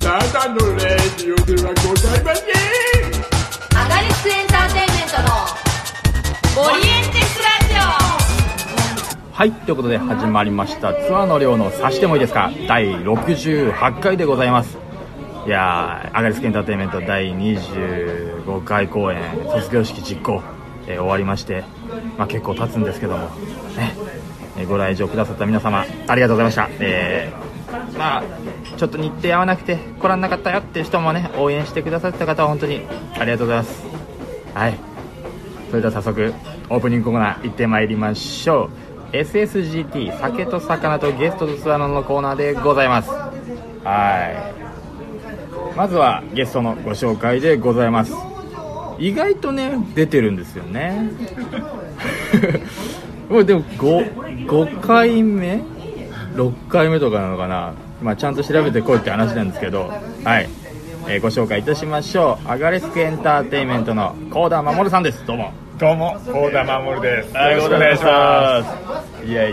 ただのレディオではございません。 アガリスクエンターテインメントのオリエンテスラジオ。 はい、ということで始まりましたツアーの量の差してもいいですか、第68回でございます。いやー、アガリスクエンターテインメント第25回公演卒業式実行、終わりまして、結構経つんですけどもね、ご来場くださった皆様ありがとうございました。ちょっと日程合わなくて来られなかったよっていう人もね、応援してくださった方は本当にありがとうございます。はい、それでは早速オープニングコーナー行ってまいりましょう。 SSGT 酒と魚とゲストとツアーのコーナーでございます。はい、まずはゲストのご紹介でございます。意外とね出てるんですよねもうでも 5回目6回目とかなのかな、ちゃんと調べてこいって話なんですけど、はい、ご紹介いたしましょう。アガリスクエンターテインメントの幸田守さんです。どうもどうも、幸田守です。 よろしくお願いします。いや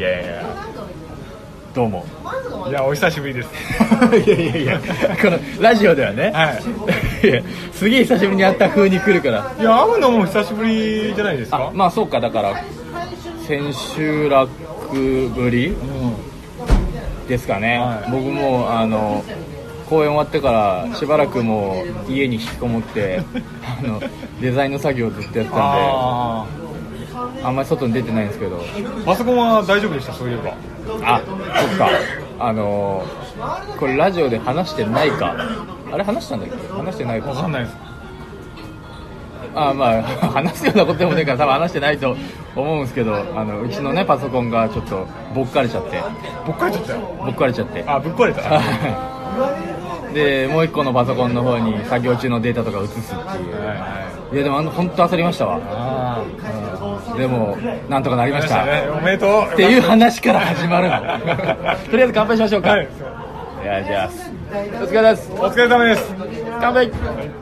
どうも。 いや、お久しぶりですいやこのラジオではね、はい、いやすげえ久しぶりに会った風に来るから。 いや、会うのも久しぶりじゃないですか。 そうか、だから千秋楽ぶり、ですかね、はい、僕も公演終わってからしばらくもう家に引きこもってデザインの作業をずっとやってたんで、あんまり外に出てないんですけど。 パソコンは大丈夫でした？そういえば。 そっか、これラジオで話してないか、あれ話したんだっけ？話してないか分かんないです。 話すようなことでもねえから多分話してないと思うんですけど、うちのねパソコンがちょっとぼっかれちゃって。 ぶっ壊れちゃった。ぶっ壊れたでもう一個のパソコンの方に作業中のデータとか移すっていう、いやでも本当焦りましたわ。でもなんとかなりました、 おめでとうっていう話から始まるのとりあえず乾杯しましょうか。はい、いやじゃあお疲れです。 お疲れ様です。 乾杯。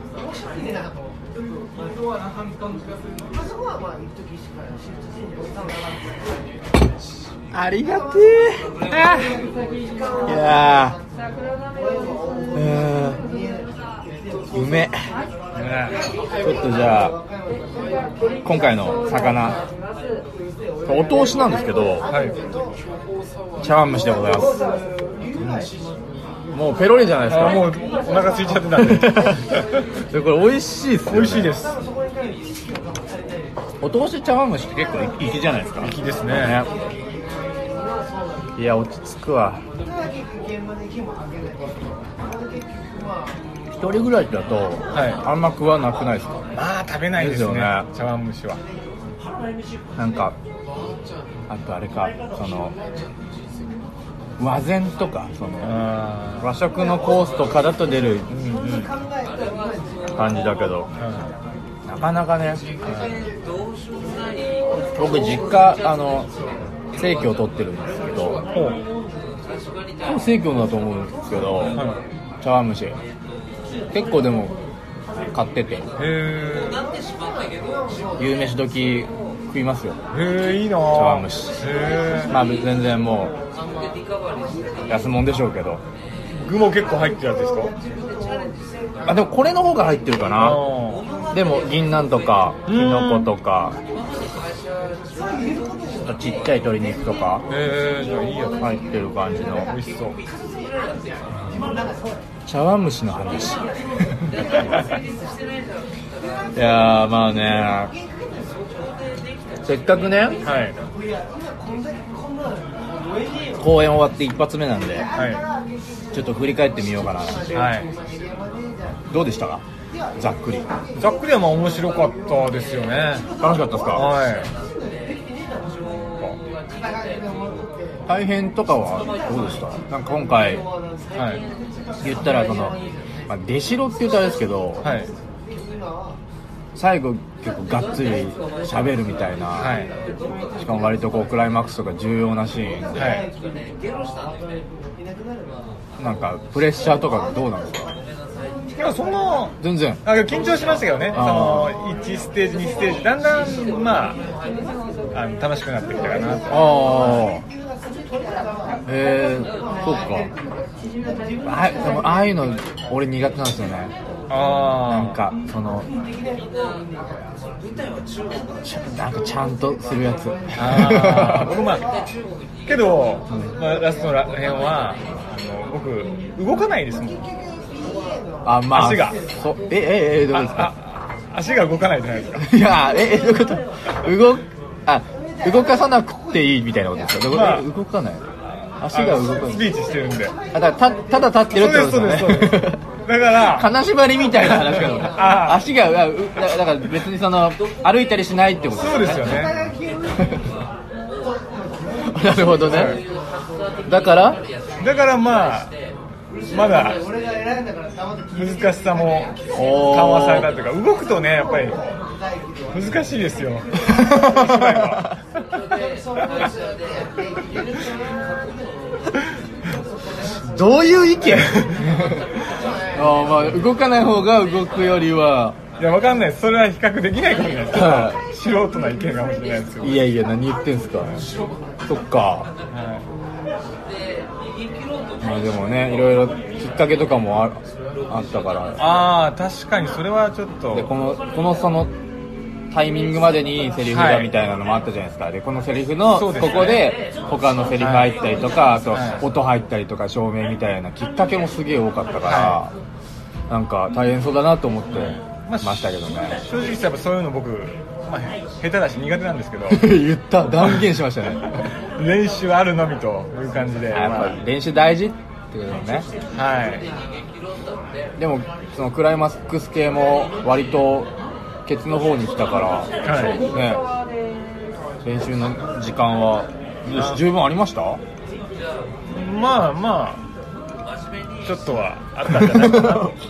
ありがてえ。いやうめ。ちょっとじゃあ今回の魚お通しなんですけど、茶碗蒸しでございます。もうペロリじゃないですか。 もうお腹空いちゃってたんででこれ美味しいですよね。 美味しいです。 お通し茶碗蒸しって結構粋じゃないですか。 粋ですね。 いや落ち着くわ。一人暮らしだと、あんま食わなくないですか？ 食べないですね。茶碗蒸しは。 なんかあとあれか、和膳とか和食のコースとかだと出る感じだけど、なかなかね、僕実家生協取ってるんですけど、多分生協だと思うんですけど、茶碗蒸し結構でも買ってて、夕飯時食いますよ。 いいな。 茶碗蒸し。全然もう安物でしょうけど。 具も結構入ってるやつですか？ でもこれの方が入ってるかな。でも銀杏とかキノコとかちっちゃい鶏肉とか入ってる感じの。 美味しそう。 茶碗蒸しの話いやね、せっかくね、公演終わって一発目なんで、ちょっと振り返ってみようかな。どうでしたか？ざっくりは面白かったですよね。 楽しかったですか？大変とかはどうでした？なんか今回、言ったら出しろって言ったらあれですけど、最後結構がっつり喋るみたいな、しかも割とクライマックスとか重要なシーンで、なんかプレッシャーとかどうなんですか？ いや、そんな全然緊張しましたけどね。1ステージ2ステージだんだん楽しくなってきたかなと。 そっか。でもああいうの俺苦手なんですよね。なんかそのなんかちゃんとするやつ。 僕けど、ラストの辺は僕動かないですもん。足が。 どうですか？ 足が動かないじゃないですか。 いや、どういうこと？動かさなくていいみたいなことですか？動かない。足が動かない。 スピーチしてるんで。 ただ立ってるってことですよね。 だから金縛りみたいな話が足がだから別にその歩いたりしないってことですね。 そうですよね。 なるほどね。だからまだ難しさも緩和されたというか、動くとねやっぱり難しいですよ。 どういう意見？動かない方が動くよりは。 いや、わかんないです。それは比較できないかもしれないです。素人な意見かもしれないですよ。 いや何言ってんすか。そっか。でもね、いろいろきっかけとかもあったから。 確かにそれはちょっと。 でこのそのタイミングまでにセリフがみたいなのもあったじゃないですか。でこのセリフのここで他のセリフ入ったりとか、あと音入ったりとか照明みたいなきっかけもすげえ多かったから、なんか大変そうだなと思ってましたけどね。 正直やっぱそういうの僕、下手だし苦手なんですけど。 言った断言しましたね。 練習あるのみという感じで。 やっぱ練習大事ってことね。でもそのクライマックス系も割とケツの方に来たから、ね、練習の時間は十分ありました？ ちょっとはあったんじゃないかなと。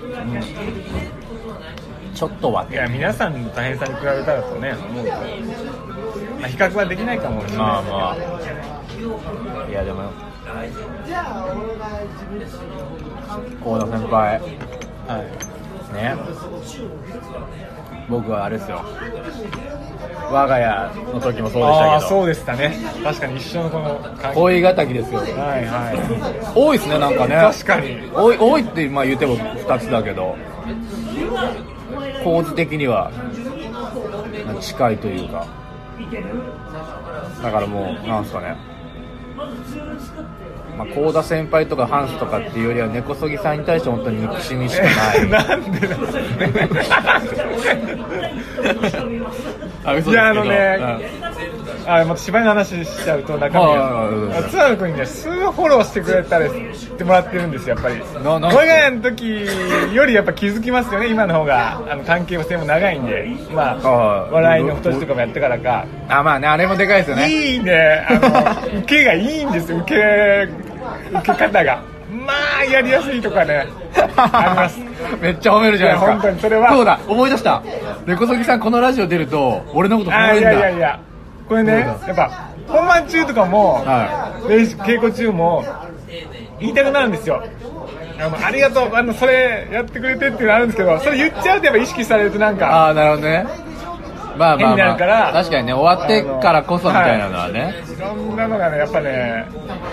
ちょっとは。 いや、皆さんの大変さに比べたらとね、思うと、比較はできないかもしれないですけど。 いやでも河田先輩、ね、僕はあれですよ、我が家の時もそうでしたけど。 そうでしたね。確かに一緒のこの恋敵ですよ。多いですね、なんかね。 確かに多いって言っても2つだけど、構図的には近いというか、だからもうなんすかね、幸田先輩とかハンスとかっていうよりは根こそぎさんに対して本当に憎しみしかない。 なんでだいやまた芝居の話しちゃうと中身が津原君にねすごいフォローしてくれたりしてもらってるんですよ。やっぱり我が家の時よりやっぱ気づきますよね。今の方が関係性も長いんで、笑いの太しとかもやってからか。 あれもでかいですよね。 いいね、受けがいいんですよ。受け方がやりやすいとかねあります。 めっちゃ褒めるじゃないですか。 本当にそれはそうだ、思い出した。根こそぎさんこのラジオ出ると俺のこと褒めるんだ。 いやこれね、やっぱ本番中とかも、稽古中も言いたくなるんですよ。ありがとう、それやってくれてっていうのあるんですけど、それ言っちゃうとやっぱ意識されるとなんかなるほどね。変になるから、確かにね、終わってからこそみたいなのはね、 いろんなのがねやっぱね、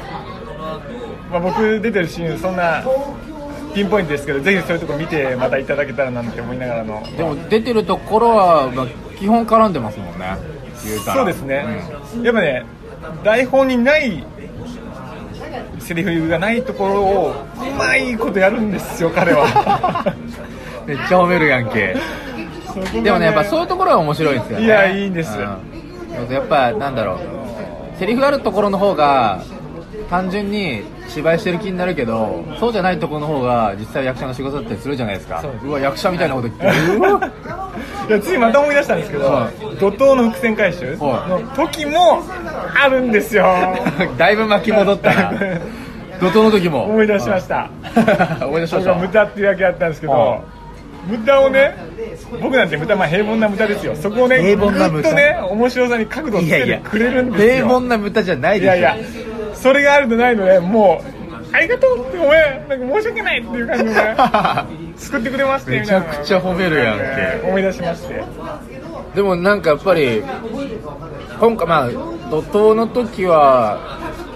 僕出てるシーンそんなピンポイントですけど、ぜひそういうとこ見てまたいただけたらなんて思いながらの。 でも出てるところは、基本絡んでますもんね、言うたら。 そうですね、やっぱね台本にないセリフがないところをうまいことやるんですよ彼は。 めっちゃ褒めるやんけ。でもね、やっぱそういうところが面白いですよね。 いや、いいんです、 やっぱなんだろう、セリフがあるところの方が単純に芝居してる気になるけど、そうじゃないところの方が実際役者の仕事だったりするじゃないですか。うわ、役者みたいなこと言っていや、ついまた思い出したんですけど、怒涛の伏線回収の時もあるんですよ。 だいぶ巻き戻ったな。怒涛の時も思い出しました。 思い出しました。 無駄っていうだけやったんですけど、無駄をね、僕なんて無駄、平凡な無駄ですよ。そこをね、ぐっとね、面白さに角度をつけてくれるんですよ。 平凡な無駄じゃないでしょ。 いやそれがあるとないので、もうありがとうって、ごめん、なんか申し訳ないっていう感じでね救ってくれまして、 めちゃくちゃ褒めるやんけ。 思い出しまして。 でもなんかやっぱり今回怒涛の時は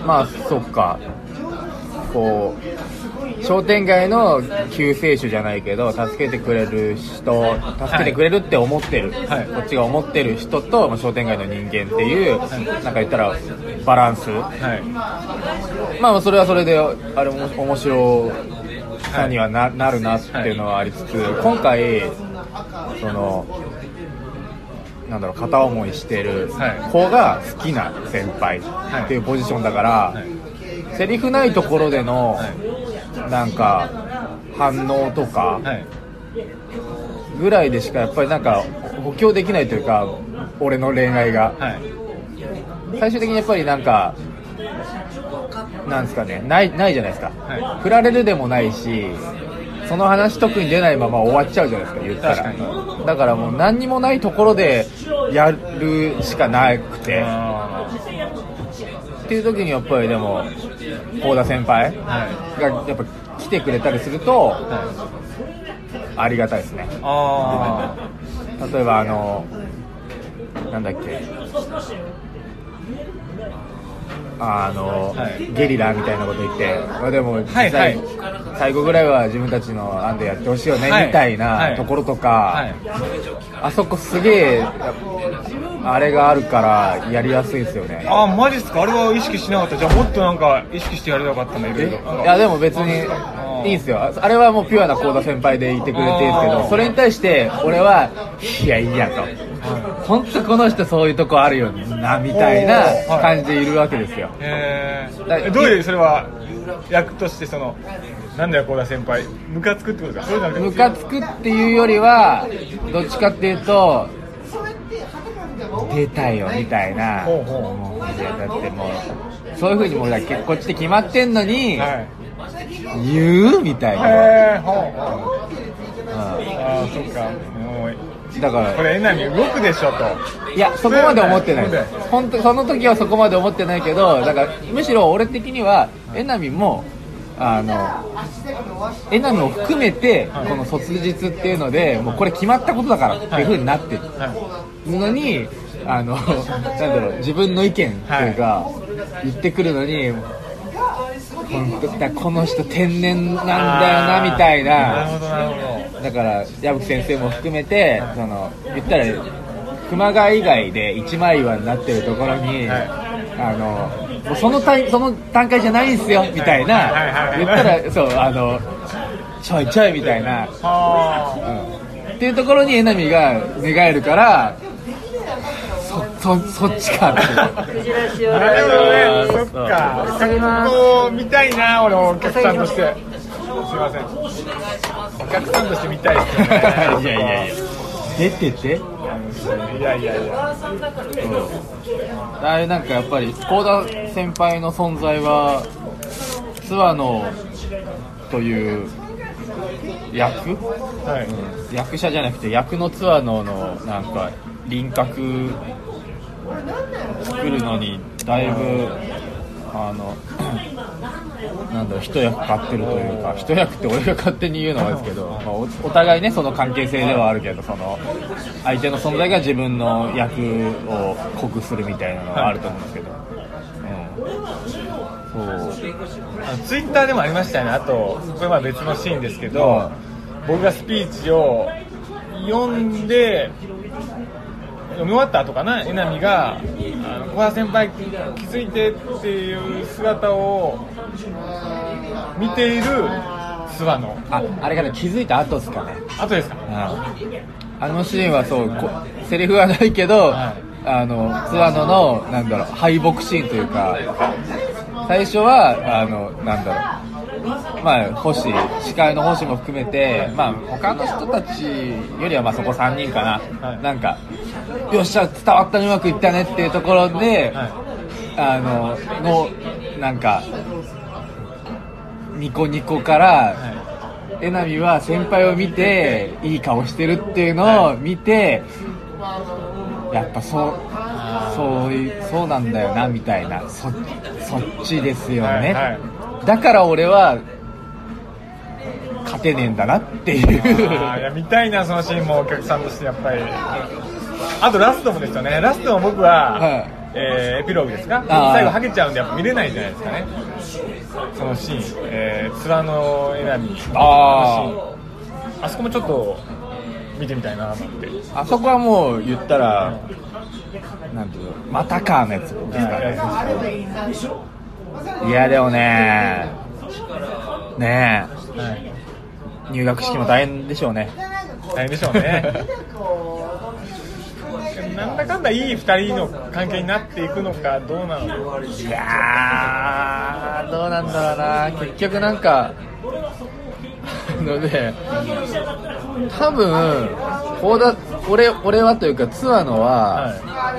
まあそっか、こう商店街の救世主じゃないけど助けてくれる人、助けてくれるって思ってる、はい、こっちが思ってる人と商店街の人間っていう、はい、なんか言ったらバランス、はい、まあそれはそれであれも面白さには なるなっていうのはありつつ、今回そのなんだろう、片思いしてる子が好きな先輩っていうポジションだから、はい、セリフないところでのなんか反応とかぐらいでしかやっぱりなんか補強できないというか、俺の恋愛が、はい、最終的にやっぱりなんかなんですかね、ないじゃないですか、はい、振られるでもないし、その話特に出ないまま終わっちゃうじゃないですか、言ったら。だからもう何にもないところでやるしかなくてっていう時にやっぱりでも幸田先輩がやっぱ来てくれたりするとありがたいですね。例えばなんだっけ、はい、ゲリラみたいなこと言って、まあ、でも実際、はいはい、最後ぐらいは自分たちの案でやってほしいよね、はい、みたいなところとか、はいはい、あそこすげえあれがあるからやりやすいですよね。 あ、マジっすか。あれは意識しなかった。じゃあもっとなんか意識してやればよかったね。 いやでも別にいいんですよ。あれはもうピュアな幸田先輩でいてくれていいんですけど、それに対して俺はいやいいやと、本当この人そういうとこあるよなみたいな感じでいるわけですよ。 どういうそれは役としてなんだよ幸田先輩ムカつくってことですか。 ムカつくっていうよりはどっちかっていうと出たよみたいな、もうだってもうそういう風にもうこっちで決まってんのに、はい、言うみたいな。 そっか。もうだからこれえなみ動くでしょと。 いやそこまで思ってない。本当その時はそこまで思ってないけど、だからむしろ俺的にはえなみもえなみを含めてこの卒日っていうのでもうこれ決まったことだからっていう風になってるのに、なんだろう、自分の意見というか言ってくるのに、本当だこの人天然なんだよなみたいな。だから矢吹先生も含めて言ったら熊谷以外で一枚岩になってるところに、もうその段階じゃないんすよみたいな言ったら、そうちょいちょいみたいな、っていうところにえなみが寝返るからそっちかって。 なるほどね。そっか。こう見たいな、俺お客さんとして。すいません。お客さんとして見たいですよね。 いや出てて。 いや。 あれなんかやっぱり幸田先輩の存在は諏訪野という役、はい、役者じゃなくて役の諏訪野のなんか輪郭作るのにだいぶなんだろう、一役買ってるというか、一役って俺が勝手に言うのはですけど、まあ、お互いねその関係性ではあるけど、その相手の存在が自分の役を濃くするみたいなのがあると思うんですけど、 そうツイッターでもありましたよね。あとこれは別のシーンですけど、僕がスピーチを読んで読み終わった後かな、えなみが小原先輩気づいてっていう姿を見ている諏訪野、 あれから気づいた後ですかね。 後ですか。 あのシーンはそうセリフはないけど、はい、諏訪野のなんだろう敗北シーンというか、最初はなんだろう、まあ司会の星も含めて、まあ他の人たちよりはまあそこ3人かな、はい、なんかよっしゃ伝わったうまくいったねっていうところで、はい、なんかニコニコから、はい、えなみは先輩を見ていい顔してるっていうのを見て、はい、やっぱそうなんだよなみたいな、そっちですよね、はいはい、だから俺は勝てねえんだなっていう。 いや見たいなそのシーンもお客さんとしてやっぱり。あとラストもですよね。ラストも僕は、はい、 エピローグですか、最後ハゲちゃうんでやっぱ見れないじゃないですかね、そのシーン、津和野エナミのシーン、あそこもちょっと見てみたいなと思って。 あそこはもう言ったら、なんていうの、またかのやつですかね。いやでもねえ、入学式も大変でしょうね。 大変でしょうね。なんだかんだいい2人の関係になっていくのかどうなのか。 いやーどうなんだろうな。結局なんかので、多分俺はというか津和野は、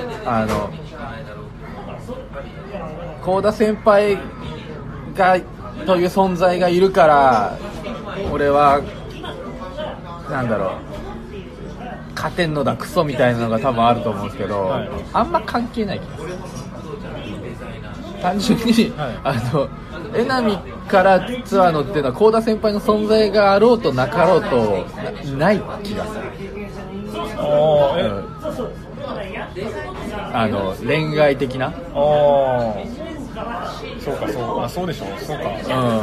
幸田先輩がという存在がいるから俺はなんだろう、勝てんのだクソみたいなのが多分あると思うんですけど、あんま関係ない気がする。単純に、江波から津和野っていうのは幸田先輩の存在があろうとなかろうと ない気がする。恋愛的な。 そうかそうでしょう。そうか。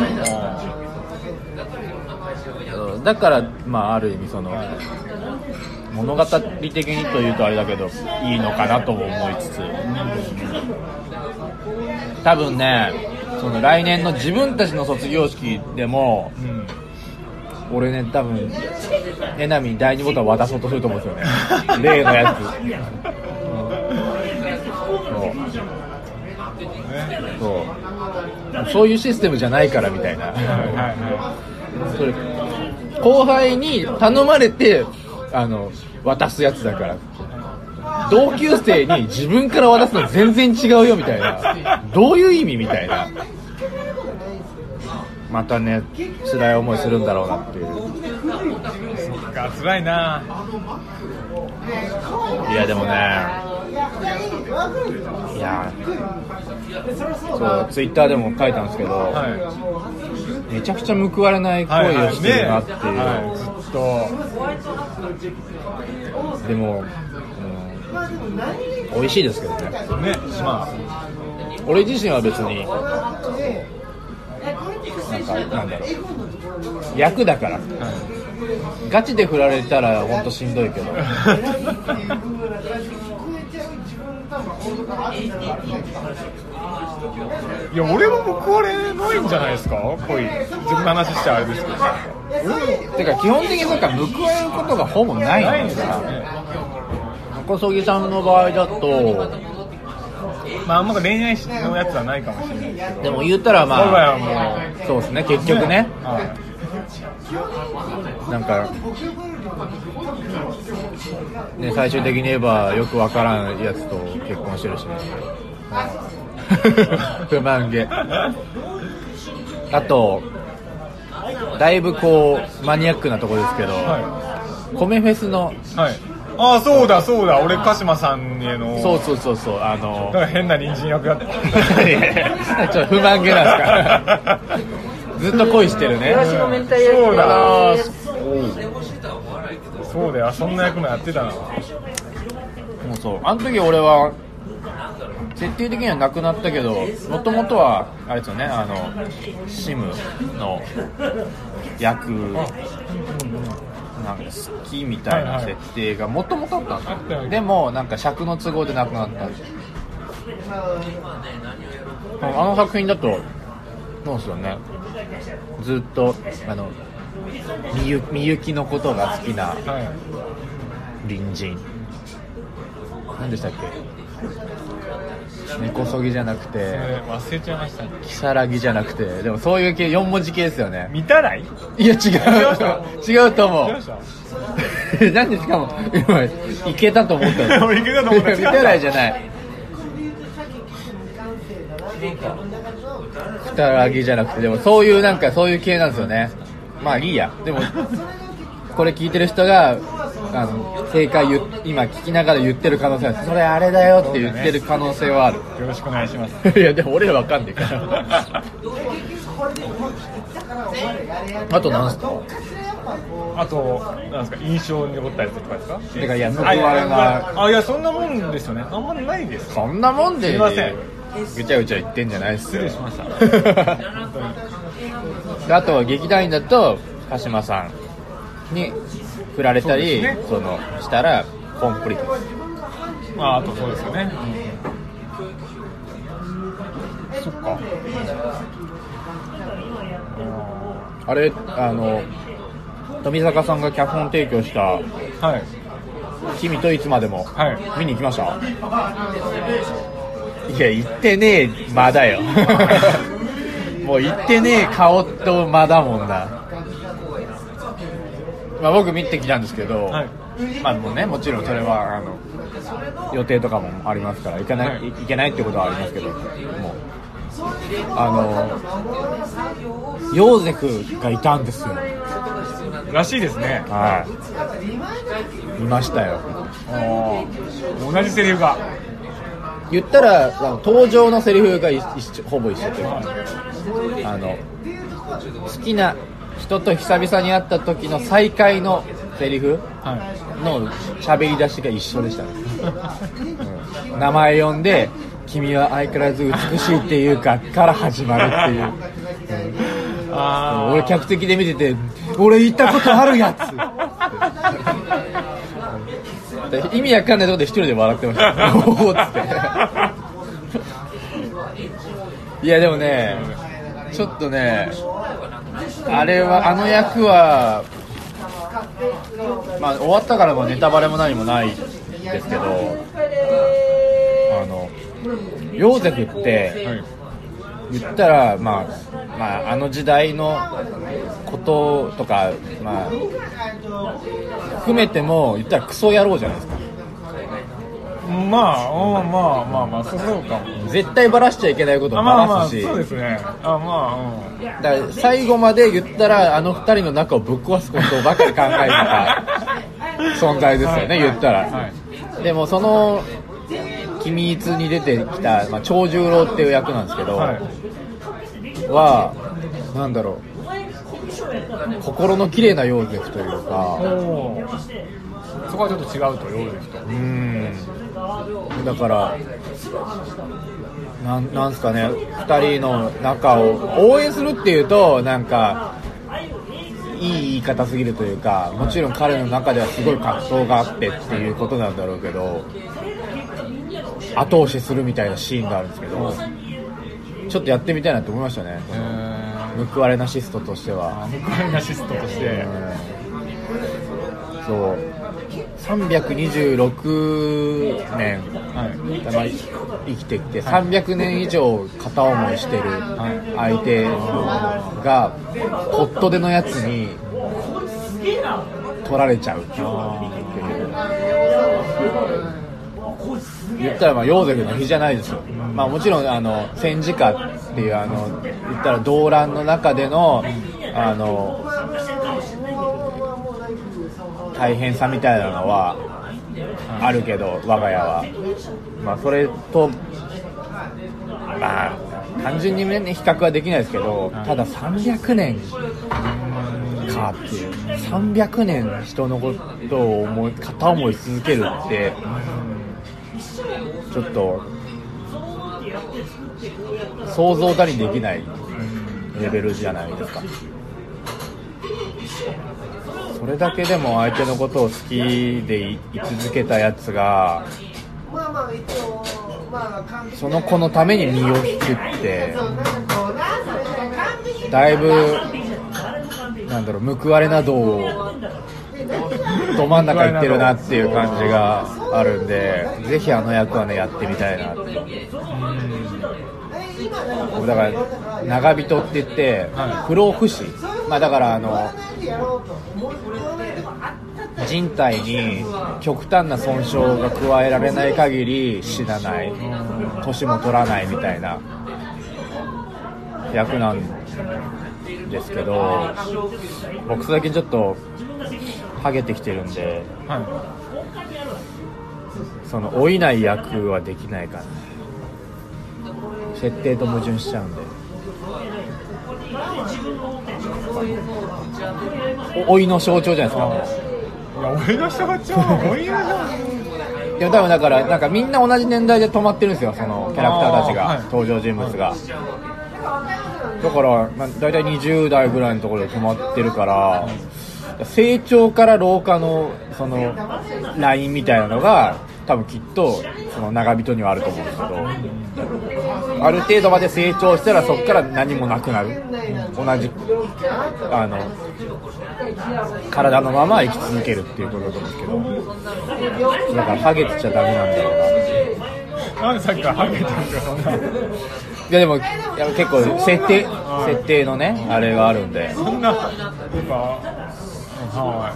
だからまあある意味その物語的にというとあれだけどいいのかなとも思いつつ、多分ね、その来年の自分たちの卒業式でも、俺ね多分江波に第2ボタン渡そうとすると思うんですよね。例のやつ。そういうシステムじゃないからみたいな。それ後輩に頼まれて渡すやつだから、同級生に自分から渡すの全然違うよみたいな。どういう意味みたいな。またね辛い思いするんだろうなっていう。 そっか、辛いな。 いやでもね、いやそうツイッターでも書いたんですけど、めちゃくちゃ報われない恋をしてるなっていう、 ずっと。 でも、美味しいですけどね。俺自身は別になんだろう、役だから、ガチで振られたら本当しんどいけど。 いや俺も報われないんじゃないですか、恋。自分の話しちゃあれですけど。 てか基本的になんか報われることがほぼないんですよね。小杉さんの場合だと、 まああんま恋愛のやつはないかもしれないですけど。 でも言ったらまあ、 我が家はもうそうですね、結局ね。なんかね、最終的に言えばよくわからんやつと結婚してるしね。不満げ。あとだいぶこうマニアックなところですけど、米フェスの、 そうだ俺鹿島さんへの、 そうだから変な人参役だった。 ちょっと不満げなんですか。ずっと恋してるね。そうだよ、そんな役もやってたな。もうそう、あの時俺は設定的にはなくなったけど、もともとはあれですよね、シムの役なんか好きみたいな設定がもともとあったんだ。でもなんか尺の都合でなくなった。あの作品だとそうですよね、ずっとみゆきのことが好きな隣人、何でしたっけ、根こそぎじゃなくて、 忘れちゃいましたね。 如月じゃなくて、でもそういう系、4文字系ですよね。 見たらいいや違うと思う。何ですかも今いけたと思ったの。 いけたと思った。 見たらいじゃない。如月じゃなくて、でもそういうなんかそういう系なんですよね。まあいいや。でもこれ聞いてる人が正解今聞きながら言ってる可能性は、それあれだよって言ってる可能性はある。 よろしくお願いします。 いやでも俺らわかんないから。あとなんすか。 あとなんですか、印象に残ったやつとかですか？ てかいや報われないやそんなもんですよね。あんまりないです。 そんなもんですいません、 ぐちゃぐちゃ言ってんじゃないっすよ。 失礼しましたあと劇団員だと鹿島さんに振られたり そのしたらコンプリートです。 あとそうですよね、そっか。 あれ富坂さんが脚本提供したはい 「君といつまでも」 はい見に行きました？いや行ってねえ間だよもう行ってねえ顔と間だもんな。まあ僕見てきたんですけど、 はい、 まあもうね、もちろんそれは予定とかもありますから行けないってことはありますけど、もうヨーゼフがいたんですよ。 らしいですね。 はい、見ましたよ。 同じセリフが言ったら登場のセリフがほぼ一緒というか、好きな人と久々に会った時の再会のセリフの喋り出しが一緒でしたね、名前呼んで君は相変わらず美しいっていうかから始まるっていう、俺客席で見てて俺言ったことあるやつ意味わかんないところで一人で笑ってましたおーっつっていやでもねちょっとねあれはあの役はまあ終わったからもネタバレも何もないですけど、ヨーゼフって言ったらまああの時代のこととかまあ含めても言ったらクソ野郎じゃないですか。 まあそうかも。 絶対バラしちゃいけないことをバラすし、 そうですね。 だから最後まで言ったらあの二人の仲をぶっ壊すことばかり考えてた存在ですよね、言ったら、でもその君津に出てきた、まあ、長十郎っていう役なんですけど、はなんだろう、心の綺麗なヨーゼフというか、 そこはちょっと違うとヨーゼフと。 だからなんすかね、2人の仲を応援するっていうとなんかいい言い方すぎるというか、もちろん彼の中ではすごい葛藤があってっていうことなんだろうけど、後押しするみたいなシーンがあるんですけど、ちょっとやってみたいなと思いましたね、報われナシストとしては。 報われナシストとして、 そう326年、生きてきて300年以上片思いしてる相手がポットでのやつに取られちゃうっていう、言ったらまあヨーゼフの日じゃないですよ。まあもちろん戦時下っていう言ったら動乱の中での大変さみたいなのはあるけど、我が家はまあそれとまあ単純にね比較はできないですけど、ただ300年かっていう、300年人のことを片思い続けるってちょっと想像だにできないレベルじゃないですか。それだけでも相手のことを好きでい続けたやつがその子のために身を引くってだいぶなんだろう、報われなどをど真ん中行ってるなっていう感じがあるんで、ぜひあの役はねやってみたいなって。だから長人って言って不老不死、まあだから人体に極端な損傷が加えられない限り死なない、年も取らないみたいな役なんですけど、僕最近ちょっとハゲてきてるんで、その老いない役はできないかな、設定と矛盾しちゃうんで。 老いの象徴じゃないですか。 いや、老いの象徴、老いの象徴。 いや多分だからなんかみんな同じ年代で止まってるんですよ、そのキャラクターたちが、登場人物が。だから、だいたい20代ぐらいのところで止まってるから、成長から老化のそのラインみたいなのが多分きっとその長人にはあると思うんですけど、ある程度まで成長したらそこから何もなくなる、同じ体のまま生き続けるっていうことだと思うんですけど、だからハゲてちゃダメなんだろうなって。 なんでさっきからハゲてるんですか、そんな。いやでも結構設定のねあれがあるんで、 そんなやっぱはい、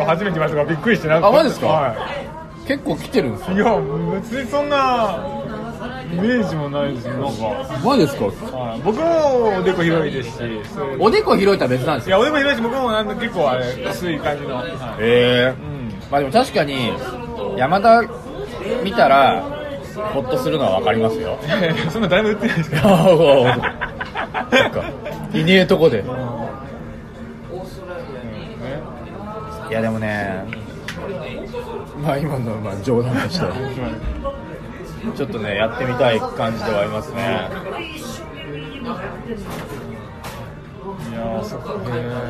初めて見ましたからびっくりしてなんか。 あ、マジですか？ はい、 結構来てるんですよ。 いや別にそんなイメージもないですよ、なんか。 マジですか？ はい、僕もおでこ広いですし。 おでこ広いとは別なんですよ。 いや、おでこ広いし僕も結構あれ薄い感じの。はい、 まあでも確かに山田見たらホッとするのは分かりますよ。 そんな誰も言ってないですか。 なんかいねえとこで。いやでもね、まあ今のまあ冗談としてちょっとねやってみたい感じではありますね。 いやそっか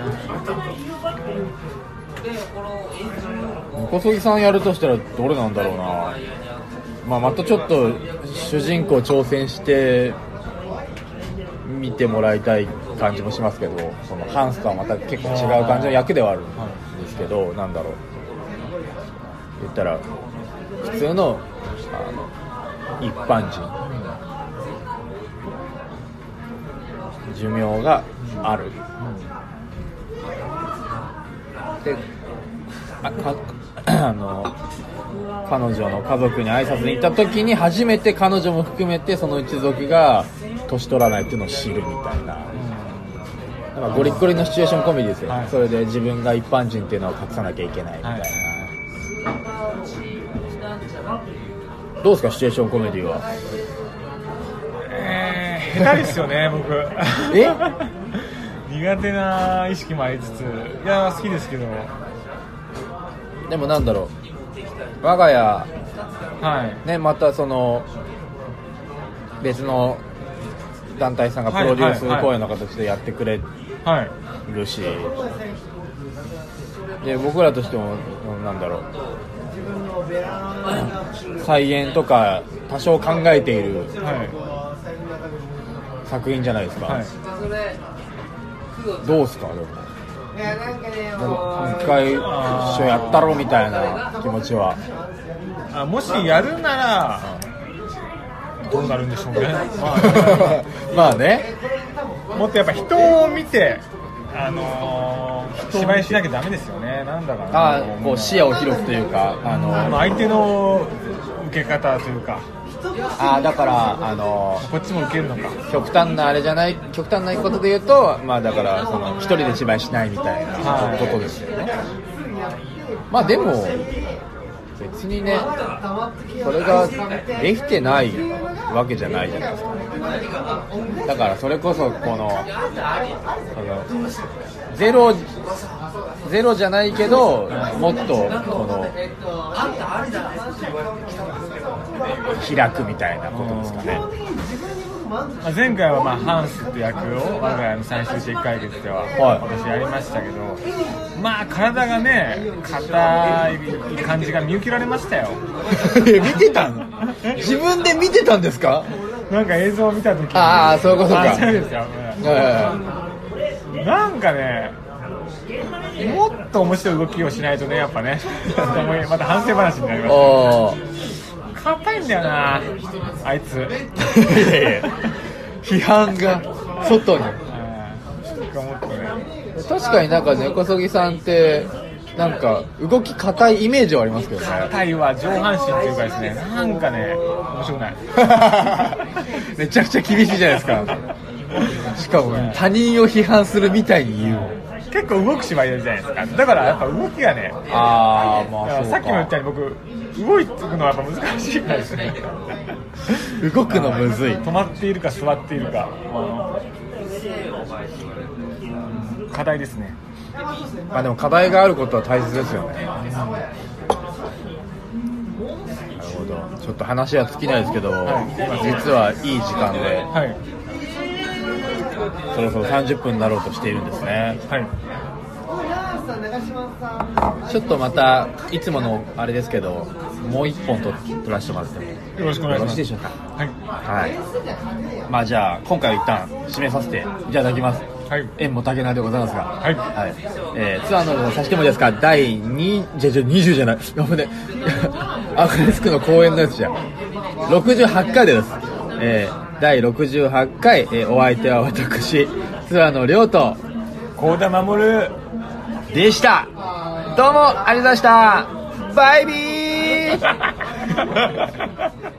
小杉さんやるとしたらどれなんだろうな。まあまたちょっと主人公挑戦して見てもらいたい感じもしますけど、そのハンスとはまた結構違う感じの役ではあるんですけど、なんだろう、言ったら普通の一般人、寿命があるで、彼女の家族に挨拶に行った時に初めて彼女も含めてその一族が年取らないっていうのを知るみたいな、だからゴリッゴリのシチュエーションコメディですよ、はい、それで自分が一般人っていうのを隠さなきゃいけないみたいな、はい、どうですかシチュエーションコメディは。 下手ですよね僕。苦手な意識もありつつ、いや好きですけど、 でもなんだろう、我が家、 はいね、またその別の団体さんがプロデュース公演の形でやってくれるし、で僕らとしてもなんだろう、再演とか多少考えている作品じゃないですか、はい、どうですか。でも一回一緒やったろみたいな気持ちは。 もしやるならどうなるんでしょうね。 まあね、 もっとやっぱ人を見て芝居しなきゃダメですよね。なんだかな、 こう視野を広くというか、 相手の受け方というか、 だからこっちも受けるのか、 極端なことで言うと、まあだからその一人で芝居しないみたいなことですよね。まあでも別にね、それができてないわけじゃないじゃないですか。だからそれこそこのゼロじゃないけど、もっとこの開くみたいなことですかね。 前回はハンスって役を我が家の最終的解決では私やりましたけど、まあ体がね硬い感じが見受けられましたよ。 見てたの？自分で見てたんですか？ なんか映像を見た時に、 そういうことか。 そうですよ。なんかね、もっと面白い動きをしないとね、やっぱねまた反省話になりますね。硬いんだよなあいつ。 批判が外に。確かになんか根こそぎさんってなんか動き硬いイメージはありますけどね。 硬いは上半身っていうかですね、なんかね面白くない。 めちゃくちゃ厳しいじゃないですか。しかも他人を批判するみたいに言う。 結構動く芝居やるじゃないですか。だからやっぱ動きがね、 まあそうか。 さっきも言ったように僕動いていくのはやっぱ難しいからですね。 動くのむずい。 止まっているか座っているか。 課題ですね。 まあでも課題があることは大切ですよね。なるほど。ちょっと話は尽きないですけど、実はいい時間で、そろそろ30分になろうとしているんですね。ちょっとまたいつものあれですけど、もう一本撮らせてもらってもよろしくお願いします。 よろしいでしょうか。まあじゃあ今回は一旦締めさせていただきます。縁も竹縄でございますが、ツアーのさしてもいいですか。第20じゃない危ねアグレスクの公演のやつじゃん。68回です。第68回、お相手は私ツアーの亮と幸田守でした。どうもありがとうございました。バイビー